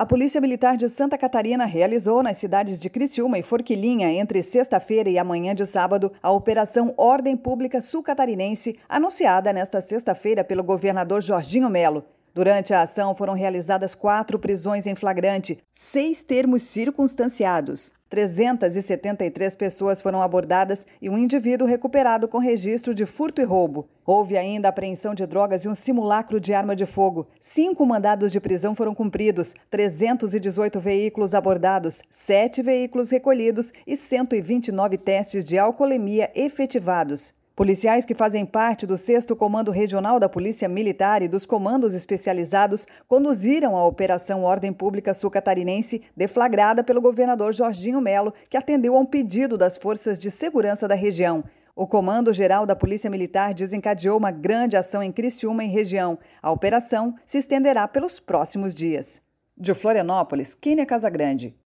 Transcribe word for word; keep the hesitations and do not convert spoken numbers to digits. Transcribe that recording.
A Polícia Militar de Santa Catarina realizou nas cidades de Criciúma e Forquilinha, entre sexta-feira e amanhã de sábado, a Operação Ordem Pública Sul-Catarinense, anunciada nesta sexta-feira pelo governador Jorginho Melo. Durante a ação foram realizadas quatro prisões em flagrante, seis termos circunstanciados. trezentas e setenta e três pessoas foram abordadas e um indivíduo recuperado com registro de furto e roubo. Houve ainda apreensão de drogas e um simulacro de arma de fogo. Cinco mandados de prisão foram cumpridos, trezentos e dezoito veículos abordados, sete veículos recolhidos e cento e vinte e nove testes de alcoolemia efetivados. Policiais que fazem parte do sexto Comando Regional da Polícia Militar e dos comandos especializados conduziram a Operação Ordem Pública Sul-Catarinense, deflagrada pelo governador Jorginho Melo, que atendeu a um pedido das forças de segurança da região. O Comando Geral da Polícia Militar desencadeou uma grande ação em Criciúma e região. A operação se estenderá pelos próximos dias. De Florianópolis, Kênia Casagrande.